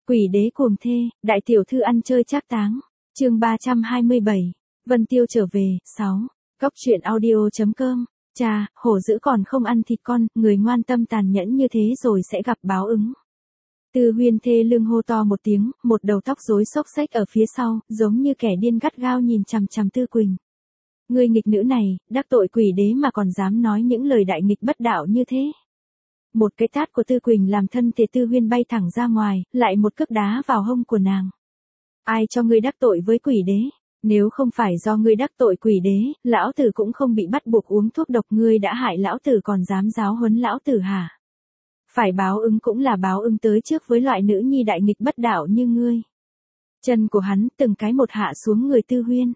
Quỷ đế cuồng thê, đại tiểu thư ăn chơi trác táng. Chương 327. Vân Tiêu trở về. 6. Cốc truyện audio.com. Cha, hổ dữ còn không ăn thịt con, người ngoan tâm tàn nhẫn như thế rồi sẽ gặp báo ứng. Tư Huyên thê lương hô to một tiếng, một đầu tóc rối xốc xếch ở phía sau, giống như kẻ điên gắt gao nhìn chằm chằm Tư Quỳnh. Ngươi nghịch nữ này, đắc tội quỷ đế mà còn dám nói những lời đại nghịch bất đạo như thế. Một cái tát của Tư Quỳnh làm thân thể Tư Huyên bay thẳng ra ngoài, lại một cước đá vào hông của nàng. Ai cho ngươi đắc tội với quỷ đế? Nếu không phải do ngươi đắc tội quỷ đế, lão tử cũng không bị bắt buộc uống thuốc độc, ngươi đã hại lão tử còn dám giáo huấn lão tử hả? Phải báo ứng cũng là báo ứng tới trước với loại nữ nhi đại nghịch bất đạo như ngươi. Chân của hắn từng cái một hạ xuống người Tư Huyên.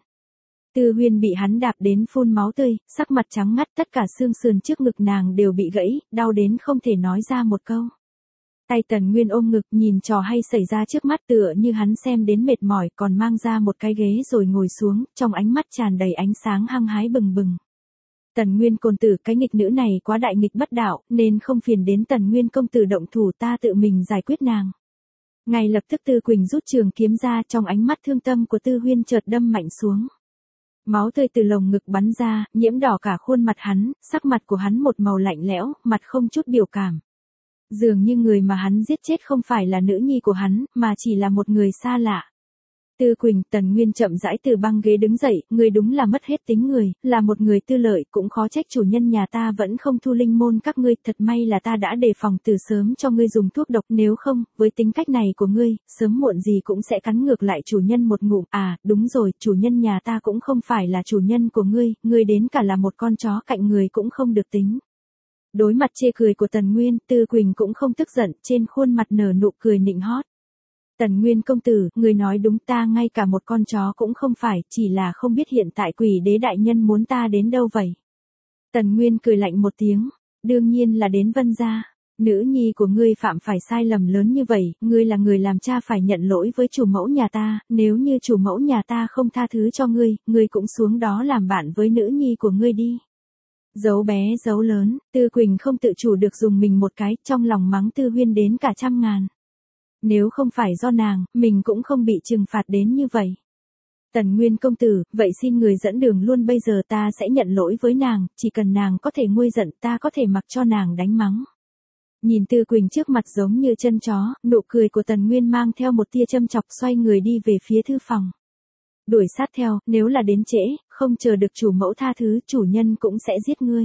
Tư Huyên bị hắn đạp đến phun máu tươi, sắc mặt trắng ngắt, tất cả xương sườn trước ngực nàng đều bị gãy, đau đến không thể nói ra một câu. Tay Tần Nguyên ôm ngực nhìn trò hay xảy ra trước mắt, tựa như hắn xem đến mệt mỏi còn mang ra một cái ghế rồi ngồi xuống, trong ánh mắt tràn đầy ánh sáng hăng hái bừng bừng. Tần Nguyên công tử, cái nghịch nữ này quá đại nghịch bất đạo, nên không phiền đến Tần Nguyên công tử động thủ, ta tự mình giải quyết nàng. Ngay lập tức Tư Quỳnh rút trường kiếm ra, trong ánh mắt thương tâm của Tư Huyên chợt đâm mạnh xuống. Máu tươi từ lồng ngực bắn ra, nhiễm đỏ cả khuôn mặt hắn, sắc mặt của hắn một màu lạnh lẽo, mặt không chút biểu cảm. Dường như người mà hắn giết chết không phải là nữ nhi của hắn, mà chỉ là một người xa lạ. Tư Quỳnh, Tần Nguyên chậm rãi từ băng ghế đứng dậy, ngươi đúng là mất hết tính người, là một người tư lợi, cũng khó trách chủ nhân nhà ta vẫn không thu linh môn các ngươi, thật may là ta đã đề phòng từ sớm cho ngươi dùng thuốc độc, nếu không, với tính cách này của ngươi, sớm muộn gì cũng sẽ cắn ngược lại chủ nhân một ngụm. À, đúng rồi, chủ nhân nhà ta cũng không phải là chủ nhân của ngươi đến cả là một con chó cạnh người cũng không được tính. Đối mặt chê cười của Tần Nguyên, Tư Quỳnh cũng không tức giận, trên khuôn mặt nở nụ cười nịnh hót. Tần Nguyên công tử, người nói đúng, ta ngay cả một con chó cũng không phải, chỉ là không biết hiện tại quỷ đế đại nhân muốn ta đến đâu vậy. Tần Nguyên cười lạnh một tiếng, đương nhiên là đến Vân gia. Nữ nhi của ngươi phạm phải sai lầm lớn như vậy, ngươi là người làm cha phải nhận lỗi với chủ mẫu nhà ta, nếu như chủ mẫu nhà ta không tha thứ cho ngươi cũng xuống đó làm bạn với nữ nhi của ngươi đi. Giấu bé giấu lớn, Tư Quỳnh không tự chủ được dùng mình một cái, trong lòng mắng Tư Huyên đến cả trăm ngàn. Nếu không phải do nàng, mình cũng không bị trừng phạt đến như vậy. Tần Nguyên công tử, vậy xin người dẫn đường luôn, bây giờ ta sẽ nhận lỗi với nàng, chỉ cần nàng có thể nguôi giận, ta có thể mặc cho nàng đánh mắng. Nhìn Tư Quỳnh trước mặt giống như chân chó, nụ cười của Tần Nguyên mang theo một tia châm chọc, xoay người đi về phía thư phòng. Đuổi sát theo, nếu là đến trễ, không chờ được chủ mẫu tha thứ, chủ nhân cũng sẽ giết ngươi.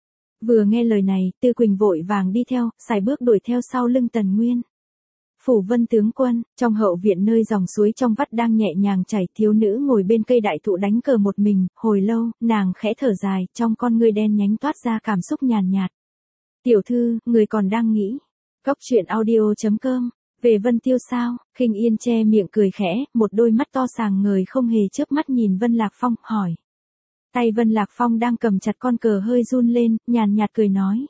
Vừa nghe lời này, Tư Quỳnh vội vàng đi theo, sải bước đuổi theo sau lưng Tần Nguyên. Phủ Vân tướng quân, trong hậu viện nơi dòng suối trong vắt đang nhẹ nhàng chảy, thiếu nữ ngồi bên cây đại thụ đánh cờ một mình, hồi lâu, nàng khẽ thở dài, trong con ngươi đen nhánh toát ra cảm xúc nhàn nhạt. Tiểu thư, người còn đang nghĩ. Cốc truyện audio.com. Về Vân Tiêu sao? Khinh Yên che miệng cười khẽ, một đôi mắt to sàng ngời không hề chớp mắt nhìn Vân Lạc Phong, hỏi. Tay Vân Lạc Phong đang cầm chặt con cờ hơi run lên, nhàn nhạt cười nói.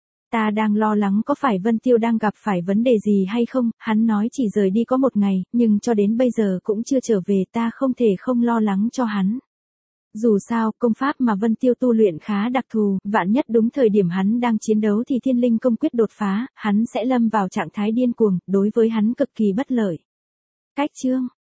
Ta đang lo lắng có phải Vân Tiêu đang gặp phải vấn đề gì hay không, hắn nói chỉ rời đi có một ngày, nhưng cho đến bây giờ cũng chưa trở về, ta không thể không lo lắng cho hắn. Dù sao, công pháp mà Vân Tiêu tu luyện khá đặc thù, vạn nhất đúng thời điểm hắn đang chiến đấu thì Thiên Linh công quyết đột phá, hắn sẽ lâm vào trạng thái điên cuồng, đối với hắn cực kỳ bất lợi. Cách chương,